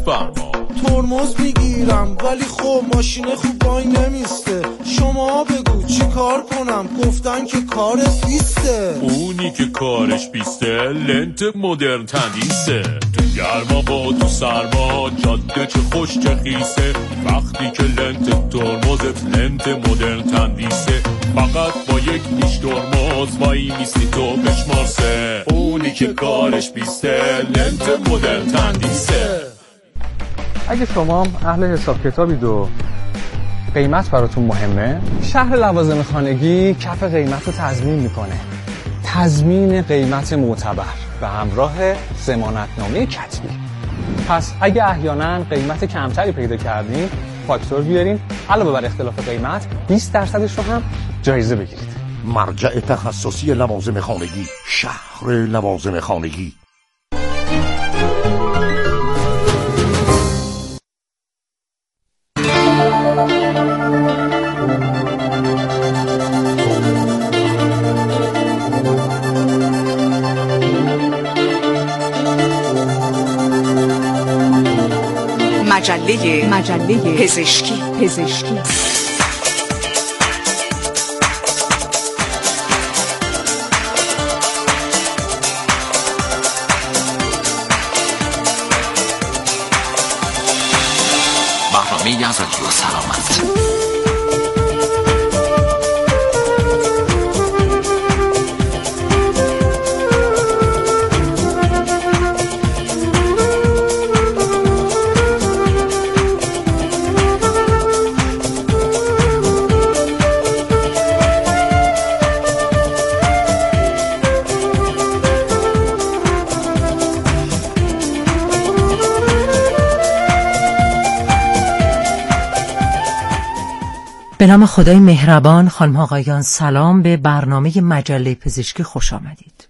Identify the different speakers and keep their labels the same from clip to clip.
Speaker 1: بفرما.
Speaker 2: ترمز میگیرم ولی خب ماشین خوب وای نمیسته. شما بگو چی کار کنم؟ گفتن که کارت بیسته.
Speaker 1: اونی که کارش بیسته لنت مدرن تندیسه. تو گرما با تو سرما جاده چه خوش چه خیسه. وقتی که لنت ترمزت لنت مدرن تندیسه. فقط با یک نیش ترمز وای میستی تو بشمارسه. اونی که کارش بیسته لنت مدرن تندیسه.
Speaker 3: اگه شما اهل حساب کتابید و قیمت براتون مهمه، شهر لوازم خانگی کف قیمت رو تضمین میکنه. تضمین قیمت معتبر به همراه ضمانتنامه کتبی. پس اگه احیانا قیمت کمتری پیدا کردین، فاکتور بیارین، علاوه بر اختلاف قیمت 20% رو هم جایزه بگیرید.
Speaker 4: مرجع تخصصی لوازم خانگی، شهر لوازم خانگی.
Speaker 5: مجله پزشکی.
Speaker 6: برنامه از رادیو سلامت.
Speaker 7: به نام خدای مهربان. خانم آقایان سلام، به برنامه مجله پزشکی خوش آمدید.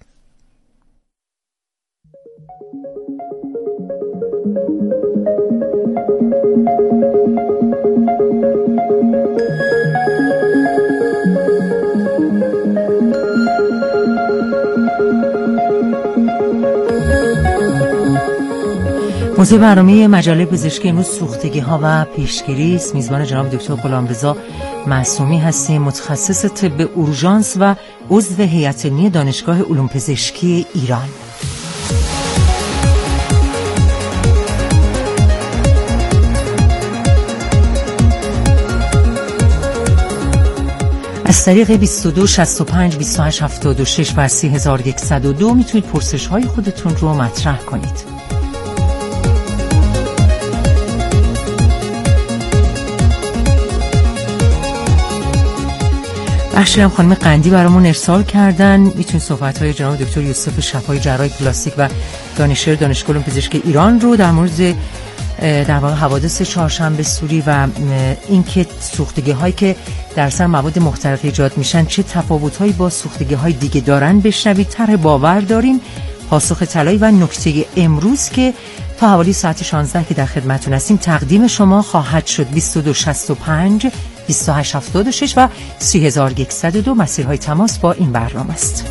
Speaker 7: موضوع برنامه مجله پزشکی امروز سوختگی‌ها و پیشگیری است. میزبان جناب دکتر غلامرضا معصومی هستیم، متخصص طب اورژانس و عضو هیئت علمی دانشگاه علوم پزشکی ایران. از طریق 22 65 28 76 و 3102 میتونید پرسش‌های خودتون رو مطرح کنید. بخشی هم خانم قندی برامون ارسال کردن. میتونید صحبت‌های جناب دکتر یوسف شفایی، جراح پلاستیک و دانشیار دانشگاه علوم پزشکی ایران رو در مورد در واقع حوادث چهارشنبه سوری و اینکه سوختگی‌هایی که در سر مواد مختلف ایجاد میشن چه تفاوت‌هایی با سوختگی‌های دیگه دارن بشنوید. طرح باور داریم، پاسخ طلایی و نکته امروز که تا حوالی ساعت 16 که در خدمتتون هستیم تقدیم شما خواهد شد. 22 65 28 76 و 3102 مسیرهای تماس با این برنامه است.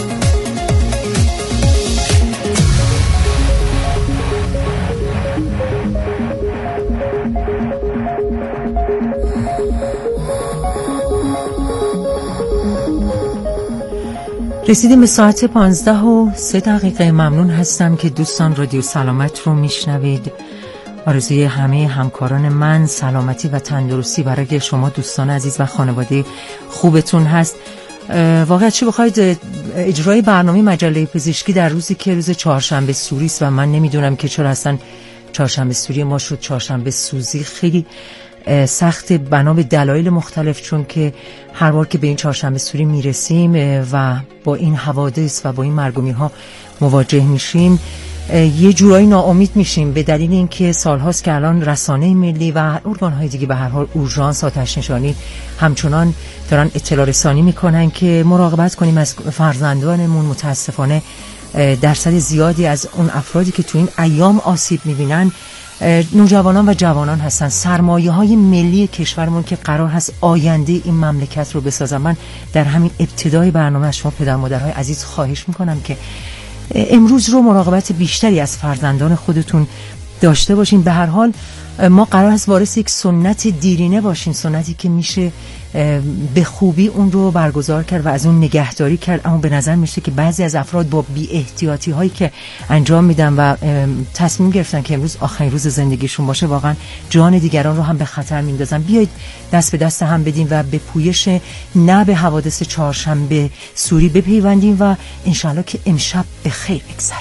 Speaker 7: رسیدیم به ساعت 15:03. ممنون هستم که دوستان رادیو سلامت رو میشنوید. آرزوی همه همکاران من سلامتی و تندرستی برای شما دوستان عزیز و خانواده خوبتون هست. واقعا چه بخواید اجرای برنامه مجله پزشکی در روزی که روز چهارشنبه سوری است و من نمیدونم که چرا اصلا چهارشنبه سوری ما شد چهارشنبه سوزی، خیلی سخت بنا به دلایل مختلف، چون که هر بار که به این چهارشنبه سوری میرسیم و با این حوادث و با این مرگومی‌ها مواجه میشیم یه جورایی ناامید میشیم، به دلیل اینکه سالهاست که الان رسانه ملی و ارگان‌های دیگه به هر حال اورژانس، آتش نشانی همچنان دارن اطلاع رسانی میکنن که مراقبت کنیم از فرزندانمون. متاسفانه درصد زیادی از اون افرادی که تو این ایام آسیب میبینن نوجوانان و جوانان هستن، سرمایه‌های ملی کشورمون که قرار هست آینده این مملکت رو بسازن. من در همین ابتدای برنامه از شما پدر مادرهای عزیز خواهش میکنم که امروز رو مراقبت بیشتری از فرزندان خودتون داشته باشیم. به هر حال ما قرار است وارث یک سنت دیرینه باشیم، سنتی که میشه به خوبی اون رو برگزار کرد و از اون نگهداری کرد. اما به نظر میشه که بعضی از افراد با بی احتیاطی هایی که انجام میدن و تصمیم گرفتن که امروز آخرین روز زندگیشون باشه، واقعا جان دیگران رو هم به خطر میندازن. بیایید دست به دست هم بدیم و به پویش نه به حوادث چهارشنبه سوری بپیوندیم و انشالله که امشب به خیر بگذره.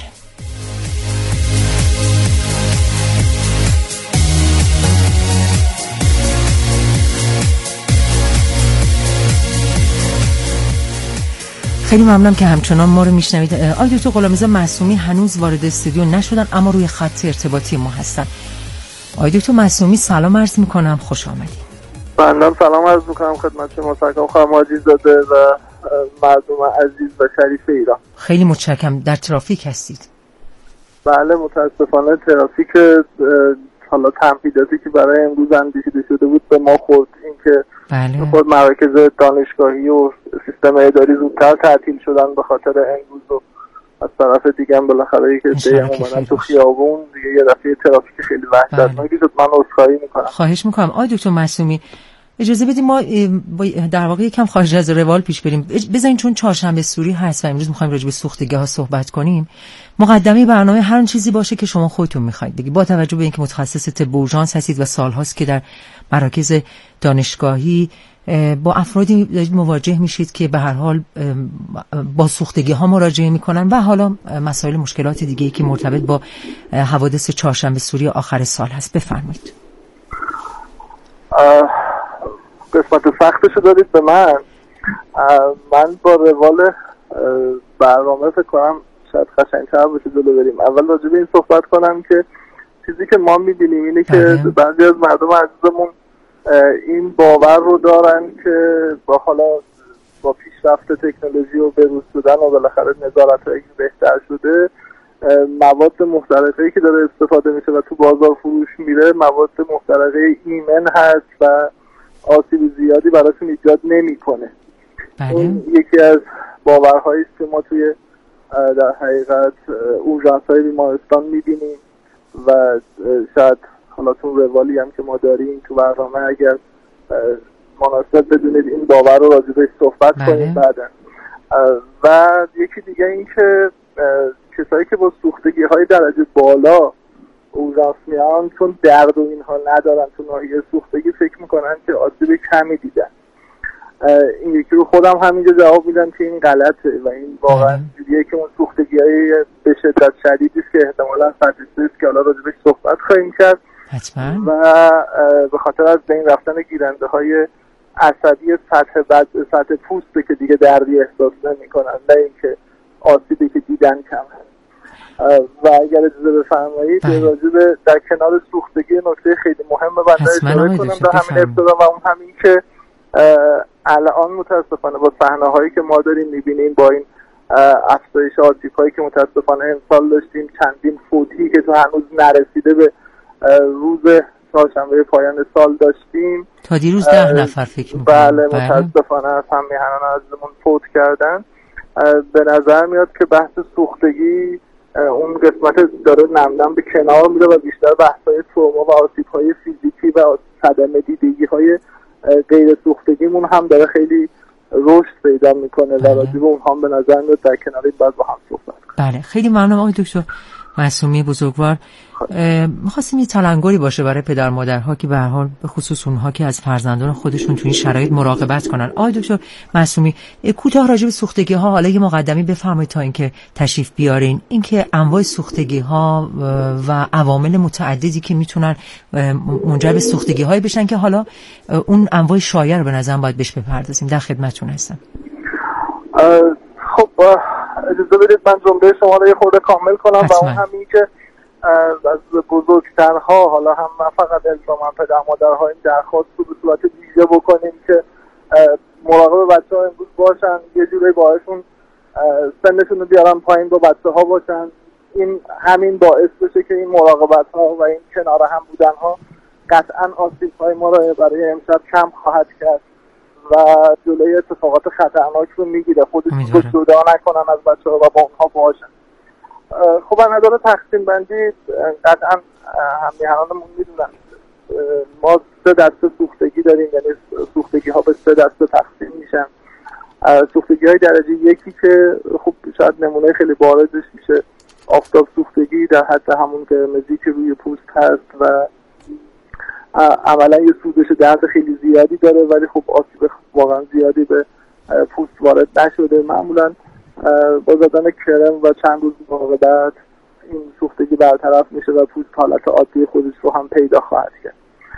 Speaker 7: خیلی ممنونم که همچنان ما رو میشنوید. آقای دکتر غلامرضا معصومی هنوز وارد استودیو نشدن اما روی خط ارتباطی ما هستن. آقای دکتر معصومی سلام عرض میکنم، خوش آمدید.
Speaker 5: بنده سلام عرض میکنم خدمت شما سرکار خانم حاجی‌زاده و مردم عزیز و شریف ایران.
Speaker 7: خیلی متشکرم. در ترافیک هستید؟
Speaker 5: بله متاسفانه ترافیک حالا تمهیداتی که برای امروز اندیشیده شده بود به ما خورد، اینکه خود مراکز دانشگاهی و سیستم اداری زودتر تعطیل شدن به خاطر امروز و از طرف دیگه هم بالاخره که دیگه اومدن تو خیابون دیگه یه دفعه ترافیک خیلی وحشتناکی شد. من عذرخواهی میکنم.
Speaker 7: خواهش میکنم. آقای دکتر معصومی اجازه بدید ما در واقع یکم خارج از روال پیش بریم. بذارین چون چهارشنبه سوری هست و امروز می‌خوایم راجع به سوختگی‌ها صحبت کنیم، مقدمه برنامه هر چیزی باشه که شما خودتون می‌خواید بگید، با توجه به اینکه متخصص طب اورژانس هستید و سال‌هاست که در مراکز دانشگاهی با افرادی مواجه میشید که به هر حال با سوختگی‌ها مراجعه می‌کنن و حالا مسائل مشکلات دیگه‌ای که مرتبط با حوادث چهارشنبه سوری آخر سال هست. بفرمایید.
Speaker 5: قسمت سختشو دادید به من با روال برنامه فکر کنم شاید قشنگ‌تر بشه جلو بریم. اول راجع به این صحبت کنم که چیزی که ما می‌بینیم اینه که بعضی از مردم عزیزمون این باور رو دارن که با پیشرفت تکنولوژی و بروز شدن و بالاخره نظارت‌هایی که بهتر شده، مواد محترقه‌ای که داره استفاده میشه و تو بازار فروش میره مواد محترقه ایمن هست و آسیب زیادی براشون ایجاد نمی‌کنه. این یکی از باورهایی است که ما توی در حقیقت اورژانس‌های بیمارستان می‌بینیم و شاید حالا تو روالی هم که ما داریم تو برنامه اگر مناسب بدونید این باور رو راجع بهش صحبت کنیم بعداً. و یکی دیگه این که کسایی که با سوختگی‌های درجه بالا اورژانس میان چون درد و اینها ندارن تو ناحیه سوختگی فکر میکنن که آسیب کمی دیدن. این یکی رو خودم همینجا جواب میدم که این غلطه و این واقعا جوریه که اون سوختگی‌های به شدت شدیدی است که احتمالاً سطحی است که حالا راجع بهش صحبت خواهیم کرد و به خاطر از بین رفتن گیرنده‌های عصبی سطح پوسته که دیگه دردی احساس نمی‌کنن، نه اینکه آسیبی که دیدن کم هست. و اگر اجازه بفرمایید راجع به در کنار سوختگی نکته خیلی مهمه بنده اشاره کنم در همین ابتدا و اون همین که الان متاسفانه با صحنه‌هایی که ما داریم می‌بینیم با این افزایش آسیب‌هایی که متاسفانه امسال داشتیم، چندین فوتی که تو هنوز نرسیده به روز چهارشنبه پایان سال داشتیم،
Speaker 7: تا دیروز 10 نفر فکر می‌کنم
Speaker 5: بله متاسفانه از هم میهنان عزیزمون فوت کردن. به نظر میاد که بحث سوختگی اون قسمت داره نم‌نم به کنار میره و بیشتر بحث‌های تروما و آسیب‌های فیزیکی و صدمه دیدگی‌های غیر سوختگیمون هم داره خیلی رشد پیدا میکنه و راجع به اونها هم به نظر میاد در کنار این باید با هم صحبت کنیم.
Speaker 7: بله خیلی ممنونم آقای دکتر معصومی بزرگوار. می‌خواستیم یه تلنگری باشه برای پدر مادرها که به هر حال به خصوص اونها که از فرزندان خودشون تو این شرایط مراقبت کنن. آقای دکتر معصومی کوتاه راجع به سوختگی‌ها حالا یه مقدمه بفرمایید تا اینکه تشریف بیارین، اینکه انواع سوختگی‌ها و عوامل متعددی که میتونن منجر به سوختگی‌های بشن که حالا اون انواع شایع رو به نظرم باید بهش بپردازیم. در خدمتتون هستم.
Speaker 5: خب اجازه بدید من جمله شما رو یه خورده کامل کنم و اون همین که از بزرگترها حالا هم نه فقط الزاما پدر مادرها این درخواست رو به صورت ویژه بکنیم که مراقب بچه‌ها امروز باشن، یه جوری باهاشون سنشون رو بیارن پایین با بچه‌ها باشن. این همین باعث بشه که این مراقبت‌ها و این کنار هم بودن‌ها قطعاً آسیب‌های ما رو برای امشب کم خواهد کرد و جلوی اتفاقات خطرناک رو میگیره. خودشون رو جدا نکنن از بچه‌ها و با اونها باشن. خب از نظر تقسیم بندی قطعا همیهنانمون میدونن ما 3 دسته سوختگی داریم، یعنی سوختگی ها به 3 دسته تقسیم میشن. سوختگی های درجه 1 که خب شاید نمونه خیلی بارزش میشه آفتاب سوختگی در حد همون قرمزی که روی پوست هست و عملا یه سوزش درد خیلی زیادی داره، ولی خب آسیب واقعا زیادی به پوست وارد نشده. معمولا با زدن کرم و چند روز مراقبت این سوختگی برطرف میشه و پوست حالت عادی خودش رو هم پیدا خواهد کرد.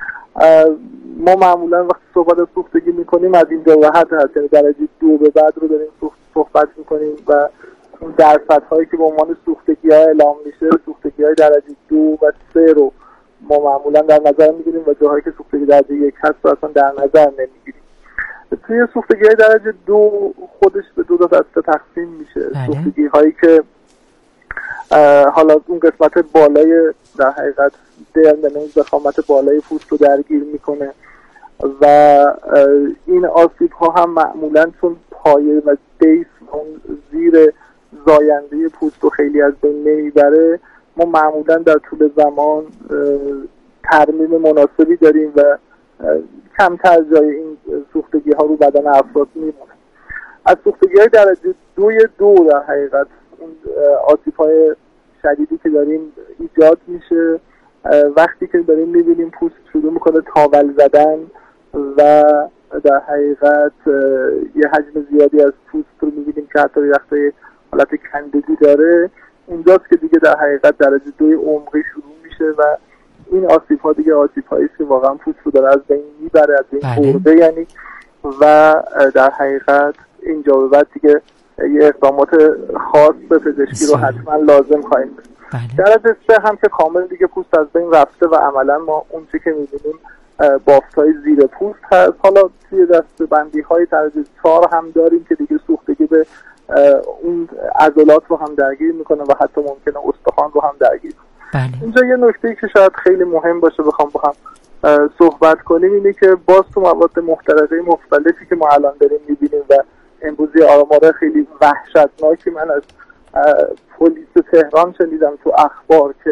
Speaker 5: ما معمولا وقتی صحبت از سوختگی میکنیم از این دو حد هست، یعنی درجه 2 به بعد رو داریم صحبت میکنیم و اون درصدهایی که به عنوان سوختگی ها اعلام میشه سوختگی های درجه 2 و 3 رو ما معمولا در نظر میگیریم و جاهایی که سوختگی درجه 1 هست رو اصلا در نظر نمیگیریم. توی سوختگی های درجه 2 خودش به 2 دسته تقسیم میشه. سوختگی هایی که حالا اون قسمت بالای در حقیقت درمنوز ضخامت بالای پوست رو درگیر میکنه و این آسیب ها هم معمولا چون پایه و بیس اون زیر زاینده پوست رو خیلی از بین نمیبره، ما معمولا در طول زمان ترمیم مناسبی داریم و کمتر جای این سوختگی ها رو بدن افراد میمونه. از سوختگی های درجه 2 در حقیقت اون آسیب های شدیدی که داریم ایجاد میشه وقتی که داریم میبینیم پوست شروع میکنه تاول زدن و در حقیقت یه حجم زیادی از پوست رو میبینیم که حتی یه حالت کندگی داره. اونجاست که دیگه در حقیقت درجه 2 عمقی شروع میشه و این آسیب ها دیگه آسیب هاییست که واقعا پوست رو داره از بین میبره، از بین برده یعنی، و در حقیقت اینجا به بعد دیگه یه اقدامات خاص به پزشکی رو حتما لازم خواهیم داشت. درجه 3 هم که کامل دیگه پوست از بین رفته و عملا ما اون چی که می‌بینیم بافت‌های زیر پوست هست. حالا توی دسته‌بندی‌های درجه 4 هم داریم که دیگه سوختگی به اون عضلات رو هم درگیر میکنه و حتی ممکنه استخوان رو هم درگیر کنه. اینجا یه نکته‌ای که شاید خیلی مهم باشه بخوام با هم صحبت کنیم اینه که باز تو مواد محترقه مختلفی که ما الان داریم می‌بینیم و امروزی آمار خیلی وحشتناکی من از پلیس تهران شنیدم تو اخبار که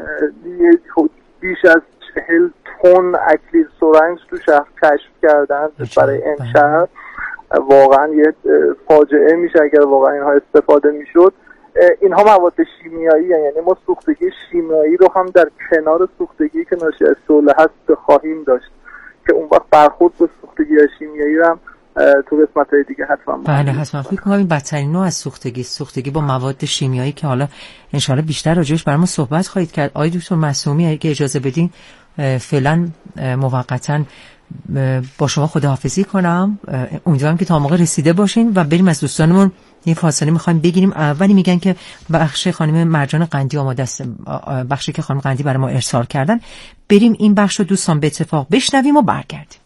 Speaker 5: بیش از 40 تن اکلیل سرنج تو شهر کشف کردن برای امشب. واقعا یه فاجعه میشه اگر واقعا اینها استفاده میشد. اینها مواد شیمیایی، یعنی ما سوختگی شیمیایی رو هم در کنار سوختگی که ناشی از شعله هست خواهیم داشت که اون وقت برخورد به سوختگی شیمیایی رو هم تو قسمت‌های دیگه حتما.
Speaker 7: بله حتما. فکر کنم این بدترین نوع از سوختگی با مواد شیمیایی که حالا ان شاءالله بیشتر راجعش برام صحبت خواهید کرد. آقای دکتر معصومی اگه اجازه بدین فعلا موقتا با شما خداحافظی کنم. امیدوارم که تا موقع رسیده باشین و بریم از دوستانمون یه فاصله میخوایم بگیریم. اولی میگن که بخش خانم مرجان قندی آماده است، بخشی که خانم قندی برای ما ارسال کردن. بریم این بخش رو دوستان به اتفاق بشنویم و برگردیم.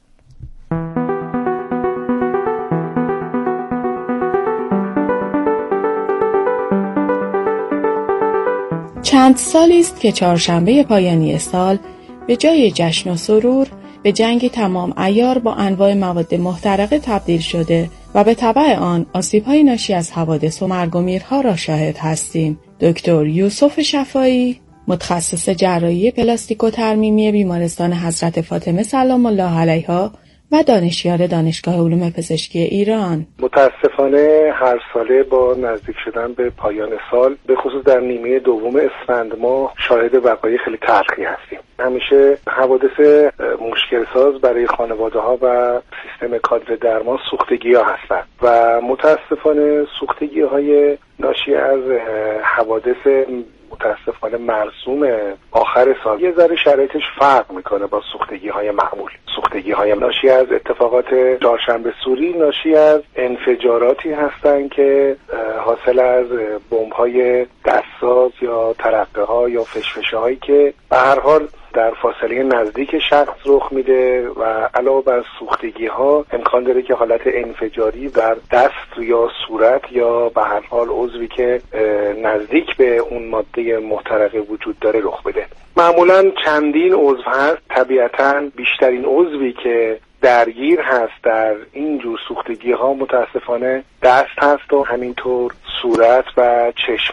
Speaker 8: چند سالی است که چهارشنبه پایانی سال به جای جشن و سرور به جنگ تمام عیار با انواع مواد محترقه تبدیل شده و به تبع آن آسیب‌های ناشی از حوادث و مرگ و میرها را شاهد هستیم. دکتر یوسف شفایی، متخصص جراحی پلاستیک و ترمیمی بیمارستان حضرت فاطمه سلام الله علیها و دانشیار دانشگاه علوم پزشکی ایران،
Speaker 9: متاسفانه هر ساله با نزدیک شدن به پایان سال به خصوص در نیمه دوم اسفند ماه شاهد وقایع خیلی تلخی هستیم. همیشه حوادث مشکل ساز برای خانواده ها و سیستم کادر درمان سوختگی ها هستند و متاسفانه سوختگی های ناشی از حوادث متاسفانه مرسوم آخر سال یه ذره شرایطش فرق میکنه با سوختگی های معمول. سوختگی های ناشی از اتفاقات چهارشنبه سوری ناشی از انفجاراتی هستن که حاصل از بمب های دستساز یا ترقه ها یا فشفشه هایی که به هر حال در فاصله نزدیک شخص رخ میده و علاوه بر سوختگی ها امکان داره که حالت انفجاری در دست یا صورت یا به هر حال عضوی که نزدیک به اون ماده محترقه وجود داره رخ بده. معمولا چندین عضو هست، طبیعتاً بیشترین عضوی که درگیر هست در این جور سوختگی ها متاسفانه دست هست و همینطور صورت و چشم ها.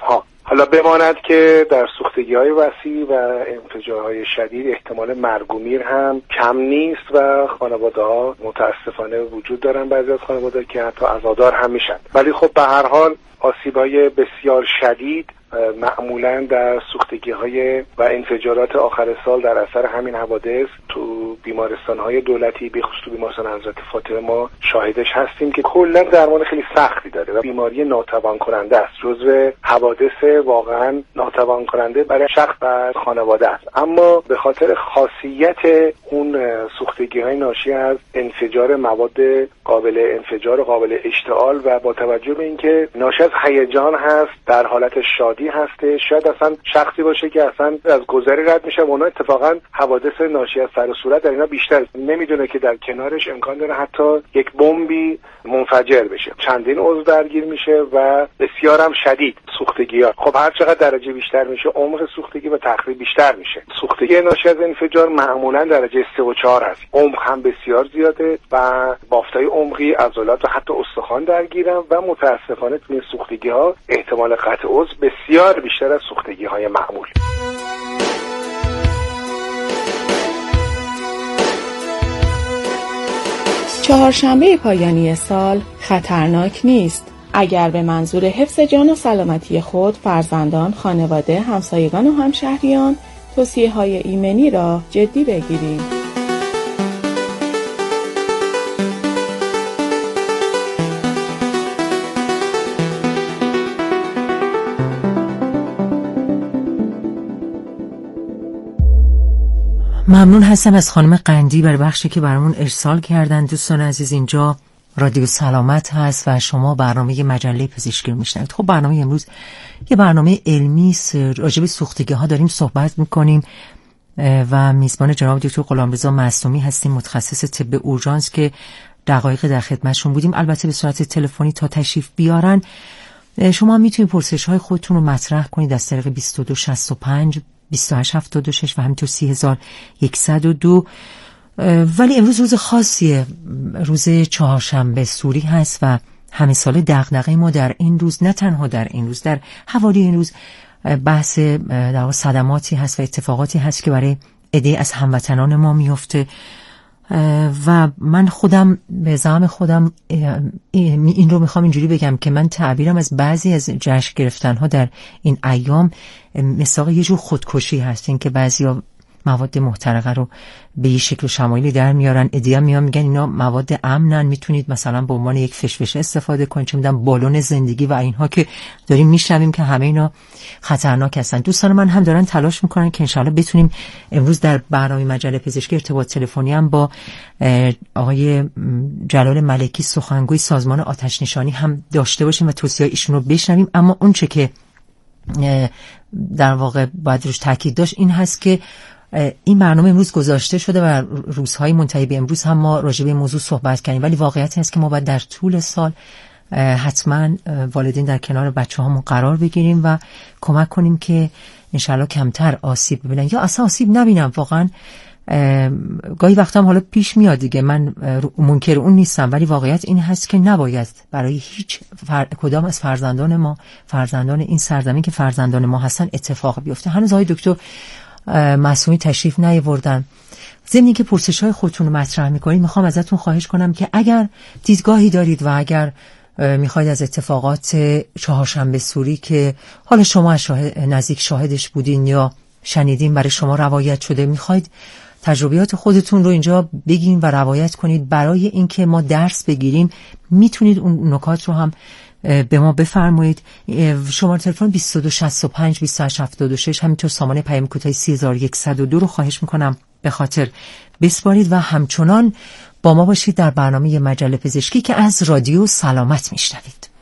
Speaker 9: حالا بماند که در سوختگی‌های وسیع و انفجارهای شدید احتمال مرگ و میر هم کم نیست و خانواده‌ها متاسفانه وجود دارن، بعضی از خانواده‌ها که حتی عزادار هم میشن. ولی خب به هر حال آسیب‌های بسیار شدید معمولاً در سوختگی‌های و انفجارات آخر سال در اثر همین حوادث تو بیمارستان‌های دولتی به خصوص تو بیمارستان حضرت فاطمه ما شاهدش هستیم که کلاً درمان خیلی سختی داره و بیماری ناتوان کننده است. جزو حوادث واقعاً ناتوان کننده برای شخص و خانواده است. اما به خاطر خاصیت اون سوختگی‌های ناشی از انفجار مواد قابل انفجار و قابل اشتعال و با توجه به اینکه ناشی از هیجان هست، در حالت شادی هسته، شاید اصلا شخصی باشه که اصلا از گذری رد میشه، اونا اتفاقا حوادث ناشی از سر و صورت در اینا بیشتر نمیدونه که در کنارش امکان داره حتی یک بمبی منفجر بشه. چندین عضو درگیر میشه و بسیار هم شدید سوختگی‌ها. خب هر چقدر درجه بیشتر میشه عمق سوختگی و تخریب بیشتر میشه. سوختگی ناشی از انفجار معمولا درجه 3 و 4 هست. عمق هم بسیار زیاده و بافتای عمقی عضلات و حتی استخوان درگیرن و متاسفانه توی این سوختگی‌ها احتمال قطع عضو بسیار بیشتر از سوختگی‌های معمول.
Speaker 8: چهارشنبه پایانی سال خطرناک نیست. اگر به منظور حفظ جان و سلامتی خود، فرزندان، خانواده، همسایگان و همشهریان توصیه‌های ایمنی را جدی بگیریم.
Speaker 7: ممنون هستم از خانم قندی برای بخشی که برامون ارسال کردن. دوستان عزیز، اینجا رادیو سلامت هست و شما برنامه مجله پزشکی رو میشنوید. خب برنامه امروز یه برنامه علمی راجع به سوختگی ها داریم صحبت میکنیم و میزبان جناب دکتر غلامرضا معصومی هستیم، متخصص طب اورژانس که دقایق در خدمتشون بودیم، البته به صورت تلفنی تا تشریف بیارن. شما میتونید پرسش های خودتون رو مطرح کنید از طریق 2265 2876 و همینطور 30102. ولی امروز روز خاصیه، روز چهارشنبه سوری هست و همه سال دغدغه ما در این روز، نه تنها در این روز، در حوالی این روز بحث در صدماتی هست و اتفاقاتی هست که برای عده از هموطنان ما میفته و من خودم به زعم خودم این رو میخوام اینجوری بگم که من تعبیرم از بعضی از جشن گرفتن ها در این ایام مثل یه جور خودکشی هست، این که بعضیا مواد محترقه رو به یه شکل و شمایلی در میارن، ادیا میگن اینا مواد امنن، میتونید مثلا به عنوان یک فشفشه استفاده کنید، چه میدونم بالون زندگی و اینها که داریم میشنویم که همه اینا خطرناک هستن. دوستان من هم دارن تلاش میکنن که انشالله بتونیم امروز در برنامه مجله پزشکی ارتباط تلفنی هم با آقای جلال ملکی سخنگوی سازمان آتش نشانی هم داشته باشیم و توصیه‌های ایشون رو بشنویم. اما اون چه که در واقع باید روش تاکید داشت این هست که این برنامه امروز گذاشته شده و روزهای منتهی به امروز هم ما راجع به موضوع صحبت کنیم، ولی واقعیت هست که ما باید در طول سال حتما والدین در کنار بچه‌هامون قرار بگیریم و کمک کنیم که انشالله کمتر آسیب ببینن یا اصلا آسیب نبینن. واقعا گاهی وقتا هم حالا پیش میاد دیگه، من منکر اون نیستم، ولی واقعیت این هست که نباید برای هیچ کدام از فرزندان ما، فرزندان این سرزمین که فرزندان ما هستن، اتفاق بیفته. هنوز آقای دکتر معصومی تشریف نیاوردن. ضمن که پرسش‌های خودتون رو مطرح می‌کنید، میخوام ازتون خواهش کنم که اگر دیدگاهی دارید و اگر میخواید از اتفاقات چهارشنبه سوری که حالا شما از نزدیک شاهدش بودین یا شنیدین برای شما روایت شده، میخواید تجربیات خودتون رو اینجا بگین و روایت کنید برای اینکه ما درس بگیریم، میتونید اون نکات رو هم به ما بفرمایید. شماره تلفن 2265 2876 همینطور سامان پیام کوتاه 30102 رو خواهش میکنم به خاطر بسپارید و همچنان با ما باشید در برنامه مجله پزشکی که از رادیو سلامت میشنوید.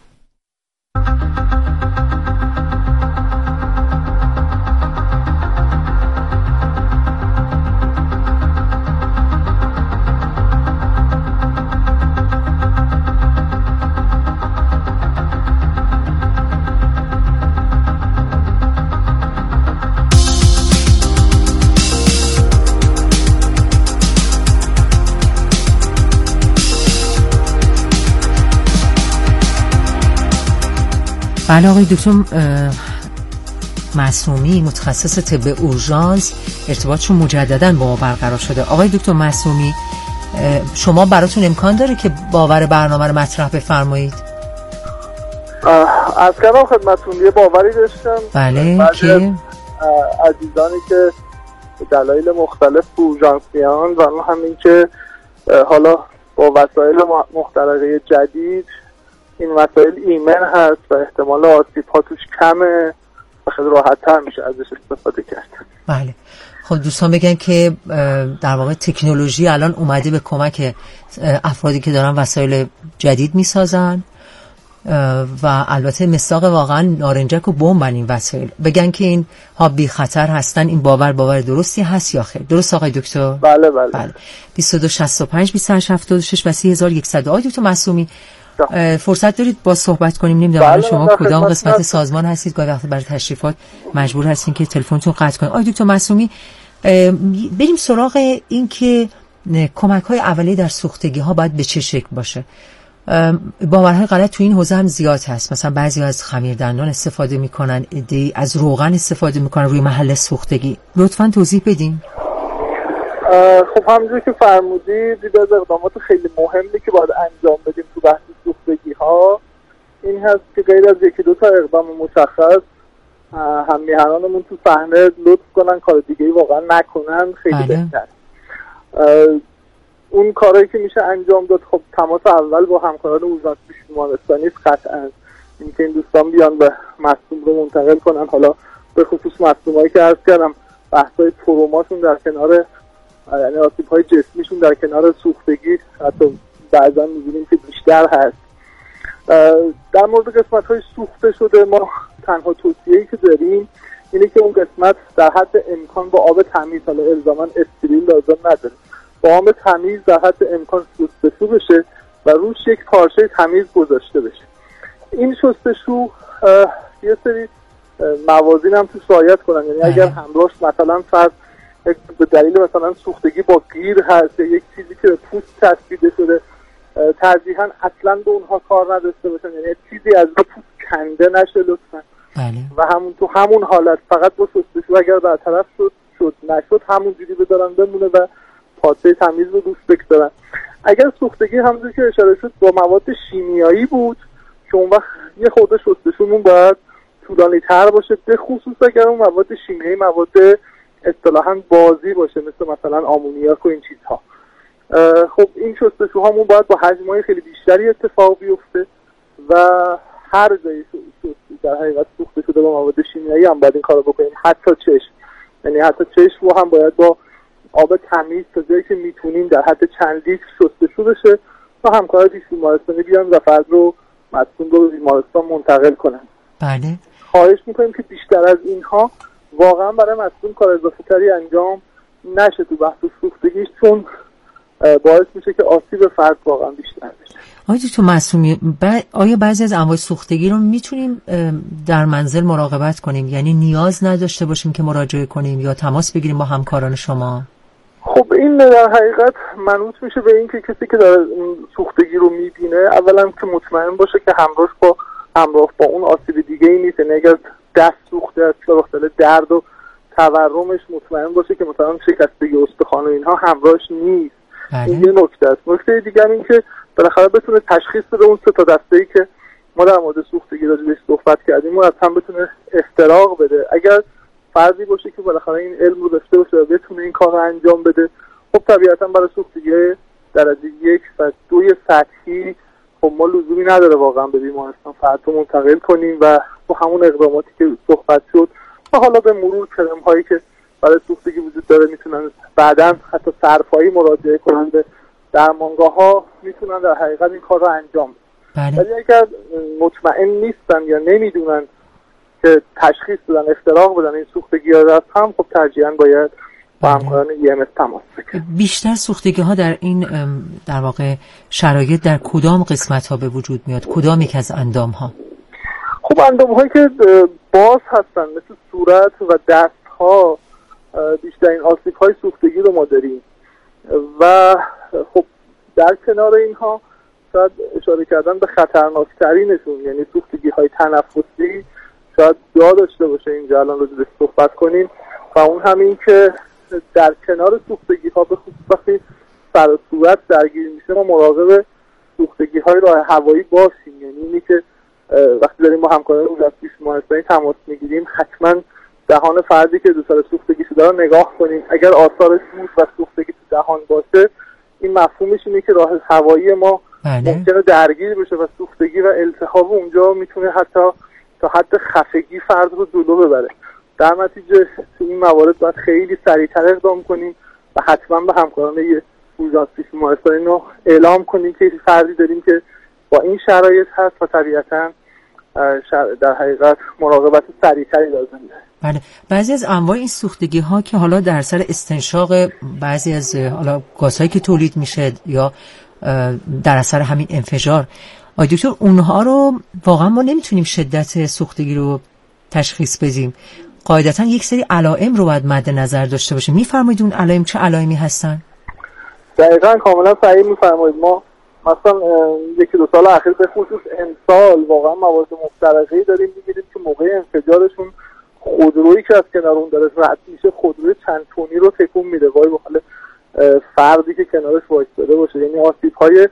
Speaker 7: بله آقای دکتر معصومی متخصص طب اورژانس ارتباطشون مجددا با ما برقرار شده. آقای دکتر معصومی، شما براتون امکان داره که باور برنامه رو مطرح بفرمایید؟
Speaker 5: از کردم خدمتون یه باوری داشتم
Speaker 7: بله که
Speaker 5: عزیزانی که دلایل مختلف اورژانسیان و همین که حالا با وسایل مخترقه جدید این وسایل ایمن هست و احتمال آسیب ها توش کمه و خیلی راحت تر میشه ازش استفاده کرد.
Speaker 7: بله. خب دوستان بگن که در واقع تکنولوژی الان اومده به کمک افرادی که دارن وسایل جدید میسازن و البته مصداق واقعا نارنجک و بمبن این وسایل. بگن که این ها بی خطر هستن. این باور درستی هست یا خیر؟ درست آقای دکتر؟
Speaker 5: بله.
Speaker 7: 2265 2876 و 3100. آقای دکتر معصومی فرصت دارید با صحبت کنیم؟ نمیدونم شما کدام قسمت سازمان هستید؟ گاهی وقت برای تشریفات مجبور هستین که تلفنتون قطع کنید. آقای دکتر معصومی، بریم سراغ این که کمک‌های اولیه در سوختگی ها باید به چه شکل باشه. باورهای غلط تو این حوزه هم زیاد هست. مثلا بعضی از خمیر دندان استفاده میکنن، عده‌ای از روغن استفاده میکنن روی محل سوختگی. لطفاً توضیح بدین.
Speaker 5: خب همونجوری که فرمودید دیگه از اقدامات خیلی مهمی که باید انجام بدیم تو بحث سوختگی ها این هست که غیر از یکی دو تا اقدام مشخص هم میهنانمون تو صحنه لطف کنن کار دیگه‌ای واقعا نکنن خیلی بهتر. اون کارهایی که میشه انجام داد خب تماس اول با همکاران اورژانس بیمارستانی است قطعا. اینکه این دوستان بیان و مصدوم رو منتقل کنن، حالا به خصوص مصدومایی که عرض کردم بحث‌های تروماشون در کنار یعنی آسیب‌های جسمیشون در کنار سوختگی حتی بعضا می‌بینیم که بیشتر هست. در مورد قسمت‌های سوخته شده ما تنها توصیه‌ای که داریم اینه که اون قسمت در حد امکان با آب تمیز، حالا الزاماً استریل لازم نداره، با آب تمیز در حد امکان شستشو بشه و روش یک پارچه تمیز گذاشته بشه. این شستشو یه سری موازین هم توش رعایت کنن، یعنی اگر همراهش مثلا فرض به دلیل مثلا سوختگی با گیر هست یا یک چیزی که به پوست چسبیده شده ترجیحاً اصلا به اونها کار نداشته باشن، یعنی چیزی از رو پوست کنده نشه لطفاً. و همون تو همون حالت فقط با شستشو اگر برطرف شد نشد همونجوری بذارن بمونه و پارچه تمیز رو روش بگذارن. اگر سوختگی همونجوری که اشاره شد با مواد شیمیایی بود که اون وقت یه خورده شستشومون باید طولانی تر باشه، به خصوص اگر اون مواد شیمیایی مواد اصطلاحاً بازی باشه مثلا آمونیاک و این چیزها. خب این شستشوهامون باید با حجم‌های خیلی بیشتری اتفاق بیفته و هر جایی در حقیقت سوخته شده با مواد شیمیایی هم باید این کارو بکنیم، حتی چشم. یعنی حتی چشم رو هم باید با آب تمیز تا جایی که میتونیم در حد چند لیتر شستشو بشه و همکاران بیمارستانی بیان و فرد رو مصدوم رو بیمارستان منتقل کنن.
Speaker 7: بله.
Speaker 5: خواهش میکنیم که بیشتر از اینها واقعا برای مصدوم کار اضافه تری انجام نشه تو بحث سوختگیش، چون باعث میشه که آسیب فرد واقعا بیشتر بشه.
Speaker 7: آیا تو معصومی آیا بعضی از انواع سوختگی رو میتونیم در منزل مراقبت کنیم؟ یعنی نیاز نداشته باشیم که مراجعه کنیم یا تماس بگیریم با همکاران شما؟
Speaker 5: خب این در حقیقت منوط میشه به این که کسی که داره سوختگی رو میبینه اولا که مطمئن باشه که همراه با اون آسیب دیگه ای نیست. یعنی اگر دست سوخته است به خاطر درد و تورمش مطمئن باشه که مثلا شکستگی استخوان و اینها همراهش نیست. این یه نکته است. نکته دیگه این که بالاخره بتونه تشخیص بده اون سه تا دسته‌ای که ما در مورد سوختگی راجعش صحبت کردیم و از هم بتونه افتراق بده. اگر فردی باشه که بالاخره این علم رو داشته باشه و بتونه این کار رو انجام بده، خب طبیعتا برای سوختگی درجه 1 و 2 سطحی خب ما لزومی نداره واقعا به بیمارستان فرد رو منتقل کنیم و با همون اقداماتی که صحبت شد و حالا به مرور کرم هایی که برای سوختگی وجود داره میتونن بعداً حتی سرپایی مراجعه کنن به درمانگاه ها، میتونن در حقیقت این کار رو انجام بدن. ولی اگر مطمئن نیستن یا نمیدونن که تشخیص بدن افتراق بدن این سوختگی ها رو هم خب ترجیحاً باید با همکاران EMS تماس بگیرن.
Speaker 7: بیشتر سوختگی ها در این در واقع شرایط در کدام قسمت ها به وجود میاد؟ کدام یک از اندام ها؟
Speaker 5: خب اندام هایی که باز هستن مثل صورت و دست ها بیشترین آسیب های سوختگی رو ما داریم و خب در کنار اینها شاید اشاره کردن به خطرناکترینشون یعنی سوختگی های تنفسی شاید جا داشته باشه اینجا الان راجع بهش صحبت کنیم و اون همین که در کنار سوختگی ها به خصوص وقتی سر و صورت درگیر میشه ما مراقب سوختگی های راه هوایی باشیم. یعنی اینی که وقتی داریم با همکاران روزافزون بیمارستانی تماس میگیریم حتما دهان فردی که دوچار سوختگی شده رو نگاه کنیم. اگر آثار سوخت و سوختگی تو دهان باشه این مفهومش اینه که راه هوایی ما ممکنه درگیر بشه و سوختگی و التهاب اونجا میتونه حتی تا حد خفگی فرد رو جلو ببره. در نتیجه تو این موارد باید خیلی سریعتر اقدام کنیم و حتما به همکاران روزافزون بیمارستانی رو اعلام کنیم که فردی داریم که با این شرایط هست و طبیعتاً در حقیقت مراقبت سریعتری لازم داره.
Speaker 7: بله، بعضی از انواع این سوختگی ها که حالا در اثر استنشاق بعضی از حالا گازهایی که تولید میشه یا در اثر همین انفجار، آقای دکتر اونها رو واقعا ما نمیتونیم شدت سوختگی رو تشخیص بدیم. قاعدتا یک سری علائم رو باید مد نظر داشته باشیم. میفرمایید اون علائم چه علائمی هستن؟
Speaker 5: دقیقاً کاملا صحیح میفرمایید. ما مثلا یکی دو سال اخیر به خصوص امسال واقعا مواد مفترقه‌ای داریم می‌گیریم که موقع انفجارشون خودرویی که از کنار اون داره رد میشه خودروی چند تونی رو تکون میده وای به حال فردی که کنارش وایساده باشه. یعنی آسیب‌های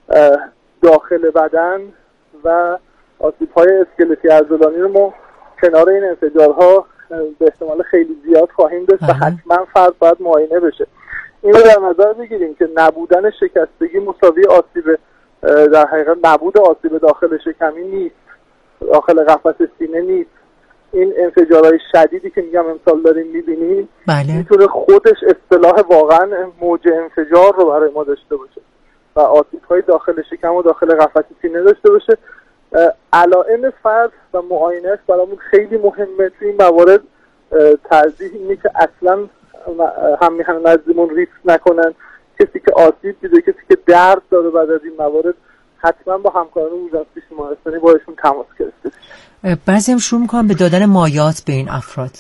Speaker 5: داخل بدن و آسیب‌های اسکلتی عضلانی رو ما کنار این انفجارها به احتمال خیلی زیاد خواهیم داشت و حتما فرد باید معاینه بشه. این رو در نظر بگیریم که نبودن شکستگی مساوی آسیب در حقیقت نبود آسیب داخل شکمی نیست، داخل قفس سینه نیست. این انفجارهای شدیدی که میگم امسال داریم میبینیم میتونه خودش اصطلاح واقعا موج انفجار رو برای ما داشته باشه و آسیب‌های داخل شکم و داخل قفس سینه داشته باشه. علائم فرد و معاینه‌اش برامون خیلی مهمه. توی این موارد ترجیح اینه که اصلا هم نزدیمون ریسک نکنن. کسی که آسیب دیده، کسی که درد داره بعد از این موارد حتما با همکاران روزافزون بیمارستانی باشون تماس گرفته بشه.
Speaker 7: بعضی هم شروع میکنن به دادن مایعات به این افراد.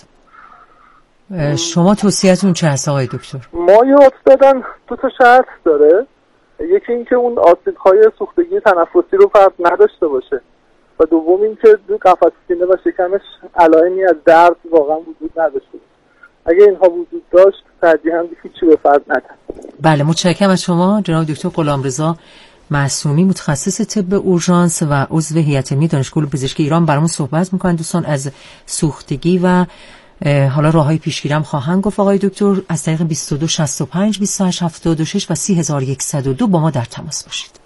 Speaker 7: شما توصیه‌تون چه هست آقای دکتر؟
Speaker 5: مایعات دادن دو تا شرط داره. یکی این که اون آسیب‌های سوختگی تنفسی رو فرد نداشته باشه و دوم این که قفس سینه و شکمش علائمی از درد واقعا وجود نداشته باشه. اگه اینها وجود داشت ترجیحاً هیچی به فرد ندن.
Speaker 7: بله، متشکرم از شما جناب دکتر غلامرضا معصومی، متخصص طب اورژانس و عضو هیئت علمی دانشگاه پزشکی ایران برامون صحبت میکنن دوستان از سوختگی و حالا راههای پیشگیری هم خواهند گفت. آقای دکتر از طریق 22 65 28 76 و 3102 با ما در تماس باشید.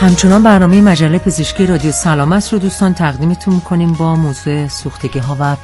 Speaker 7: همچنان برنامه مجله پزشکی رادیو سلامت رو دوستان تقدیمتون میکنیم با موضوع سوختگی ها و